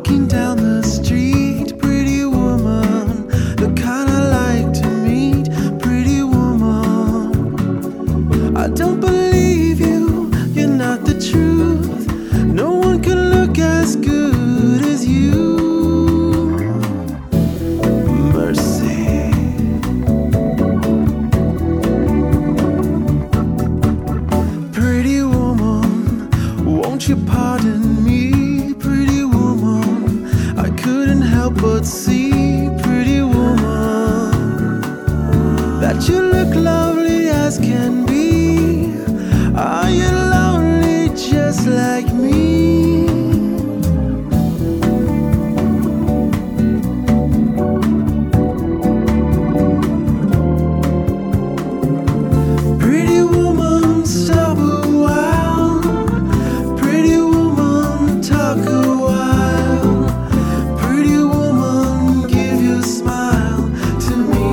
Walking down the street, pretty woman, the kind I like to meet, pretty woman. I don't believe you, you're not the truth. No one can look as good as you. Mercy. Pretty woman, won't you pardon me, pretty woman? I couldn't help but see, pretty woman, that you look lovely as can be. Are you lonely just like me? Pretty woman, stop a while. Pretty woman, talk a while. Pretty woman, give your smile to me.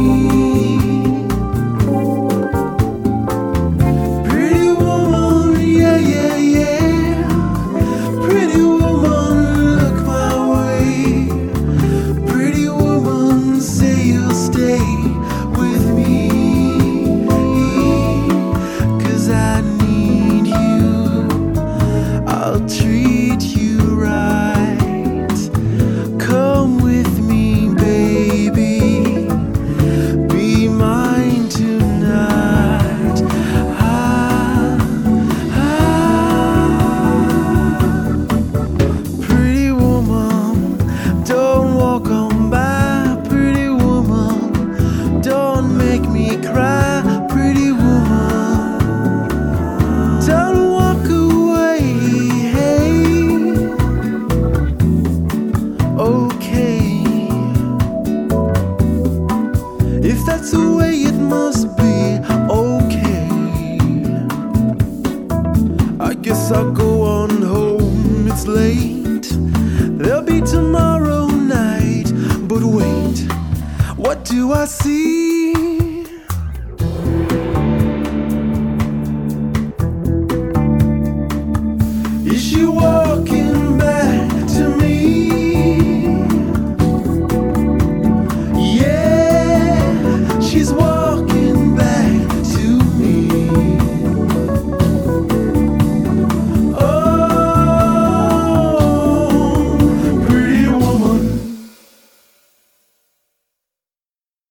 Pretty woman, yeah, yeah, yeah. Pretty woman, look my way. Pretty woman, say you'll stay with me. 'Cause I need you, I'll treat you right. Come with me, baby, be mine tonight. Ah, pretty woman, don't walk on by. Pretty woman, don't make me cry. Pretty woman, don't walk away. Hey, okay, if that's the way it must be, okay. I guess I'll go on home, it's late. There'll be tomorrow night, but wait, what do I see? Is she walking